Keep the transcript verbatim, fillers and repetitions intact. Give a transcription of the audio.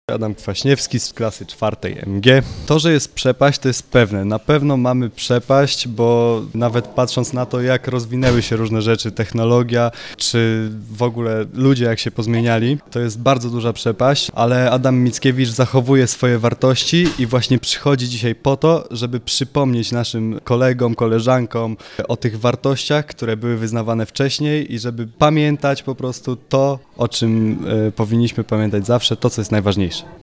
Adam Kwaśniewski z klasy czwartej M G. To, że jest przepaść, to jest pewne. Na pewno mamy przepaść, bo nawet patrząc na to, jak rozwinęły się różne rzeczy, technologia, czy w ogóle ludzie jak się pozmieniali, to jest bardzo duża przepaść, ale Adam Mickiewicz zachowuje swoje wartości i właśnie przychodzi dzisiaj po to, żeby przypomnieć naszym kolegom, koleżankom o tych wartościach, które były wyznawane wcześniej i żeby pamiętać po prostu to, o czym y, powinniśmy pamiętać zawsze, to, co jest najważniejsze.